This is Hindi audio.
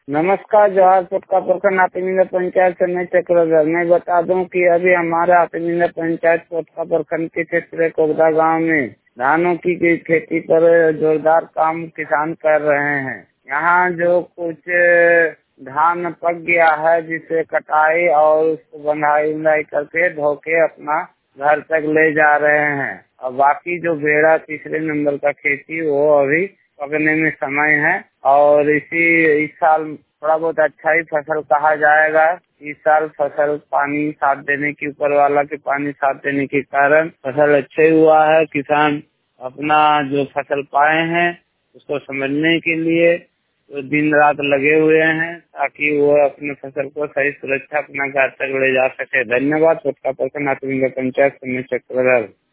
नमस्कार, जवाहर का प्रखंड आतिमिंदा पंचायत से मैं चक्रधर। मैं बता दूं कि अभी हमारे आतिमिंदा पंचायत का प्रखंड के क्षेत्र कोगदा गांव में धानों की खेती पर जोरदार काम किसान कर रहे हैं। यहाँ जो कुछ धान पक गया है जिसे कटाई और उसको बंधाई उंधाई करके धो के अपना घर तक ले जा रहे हैं। और बाकी जो बेड़ा तीसरे नंबर का खेती वो अभी पकने में समय है। और इस साल थोड़ा बहुत अच्छा ही फसल कहा जाएगा। इस साल फसल पानी साथ देने की ऊपर वाला के पानी साथ देने के कारण फसल अच्छे हुआ है। किसान अपना जो फसल पाए हैं उसको समझने के लिए तो दिन रात लगे हुए हैं ताकि वो अपने फसल को सही सुरक्षा अपना घर तक ले जा सके। धन्यवाद। पंचायत चक्रधर।